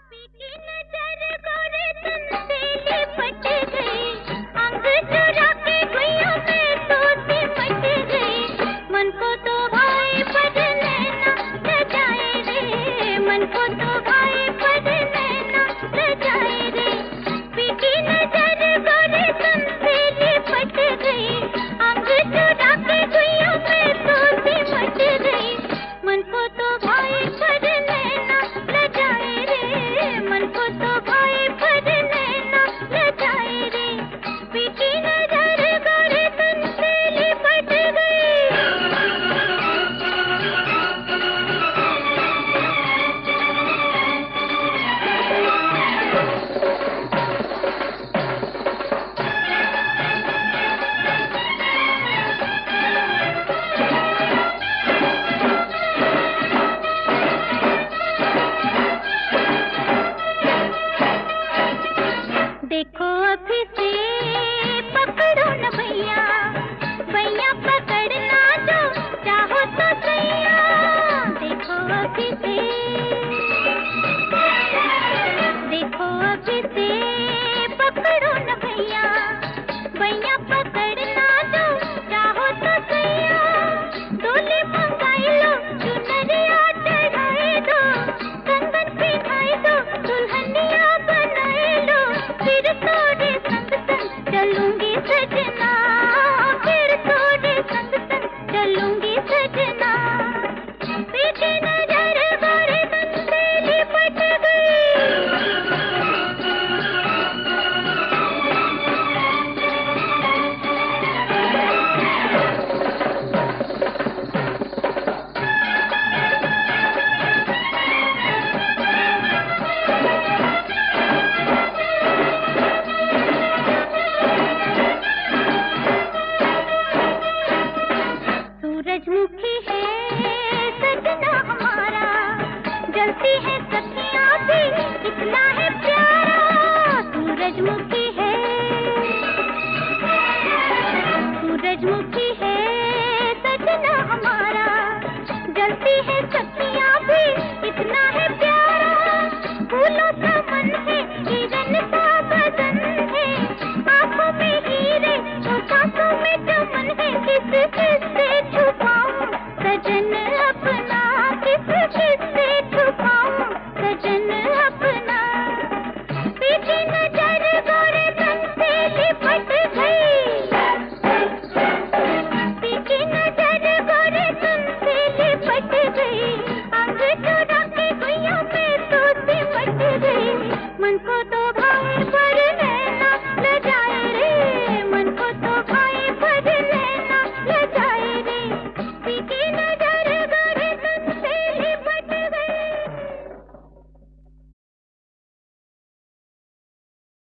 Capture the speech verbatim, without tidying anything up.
की नजर गोरे तन से लिपट गई, अंग चुरा के गुइयों में तो सिमट गई। मन को तो भाई पर नैना सजाए रे, मन को तो भाई पर नैना सजाए रे। की नजर गोरे तन से लिपट गई, अंग चुरा के गुइयों में तो सिमट गई। मन को तो भाई पर नैना सजाए रे, मन को तो भाई पर नैना सजाए रे। की नजर गोरे तन से लिपट गई। देखो अभी से पकड़ो न भैया, भैया पकड़ना जो चाहो तो सैया। देखो अभी से, देखो अभी से पकड़ो न भैया, भैया पकड़ना जो चाहो तो सैया। डोली मंगाई लो, चुनरिया चढ़ाए दो, कंगन पिन्हाई दो, दुल्हनिया बनाए लो। फिर तोरे संग संग चलूंगी सजना, फिर तोरे संग संग चलूंगी सजना। पीछे नजर गोरे तन से लिपट गई। सूरजमुखी है सजना हमारा, जलती है सखियां भी इतना है प्यारा। सूरजमुखी